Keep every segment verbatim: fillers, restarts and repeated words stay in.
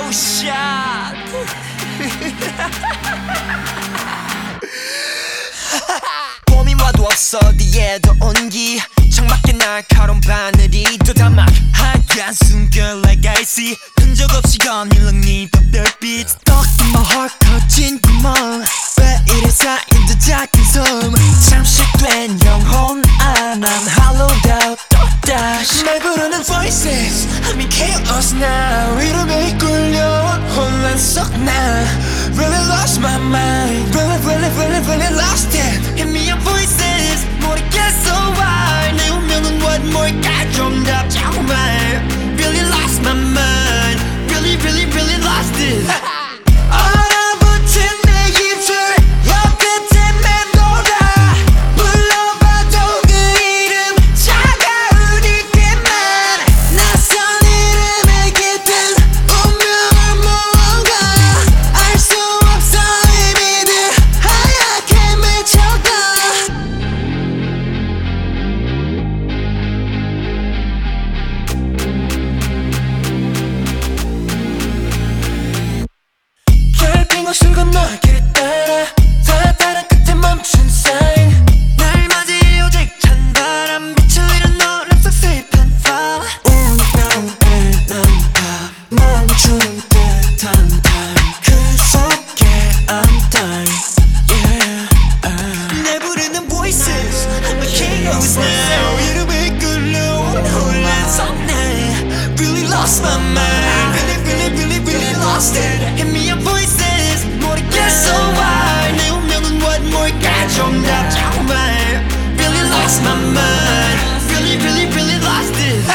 Oh shit. 봄이 와도 없어 어디에도 온기 창밖에 날카로운 바늘이 또 담아 하얀 숨결 like icy 흔적 없이 거닐는 네 벽돌빛 Stuck in my heart 커진 구멍 왜 이래 쌓인 듯 작은 소음 잠식된 영혼 아 난 hollowed out 또다시 날 부르는 voices I'm in chaos now 이름에 이끌려 혼란 속 나 Really lost my mind Really really really really lost it Hit me up voices 모르겠어 why 내 운명은 what 뭘까 좀 더 정말 Really lost my mind Really really really lost it 얼어붙은 내 입술 혀끝에 맴돌아 불러봐도 그 이름 차가운 입에만 낯선 이름에 깃든 운명을 무언가 알 수 없어 이미들 하얗게 맺혀가 결빙어 술 건너 길 따라 다 다른 끝에 멈춘 사인 날 맞이 오직 찬바람 빛을 잃은 너랑 속 슬픈 fall 운명에 난다 멈춘 듯한 time 그 속에 I'm dying yeah 날 부르는 voices I'm a king of this now 이름에 이끌려온 혼란 속내 Really lost my mind Really really really really lost it Hit me up voices 모르겠어 why 내 운명은 what 뭘까 좀 더 정말 Really lost my mind Really really really lost it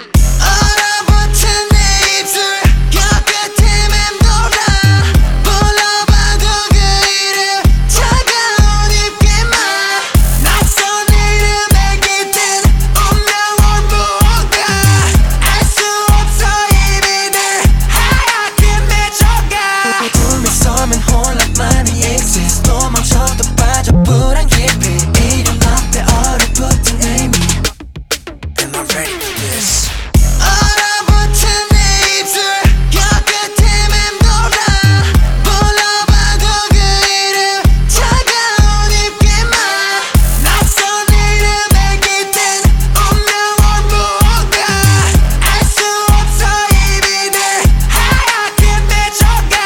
얼어붙은 내 입술 혀끝에 맴돌아 불러봐도 그 이름 차가운 입에만 낯선 이름에 깃든 운명은 무언가 알 수 없어 이미들 하얗게 맺혀가 꿈에 서면 혼란만이 exist 또 멈춰도 빠져 불안 깊이 이름 앞에 얼어붙은 의미 Am I ready for this? 얼어붙은 내 입술 혀끝에 맴돌아 불러봐도 그 이름 차가운 입에만 낯선 이름에 깃든 운명은 무언가 알 수 없어 이미들 하얗게 맺혀가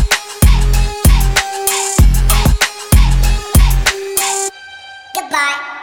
Goodbye.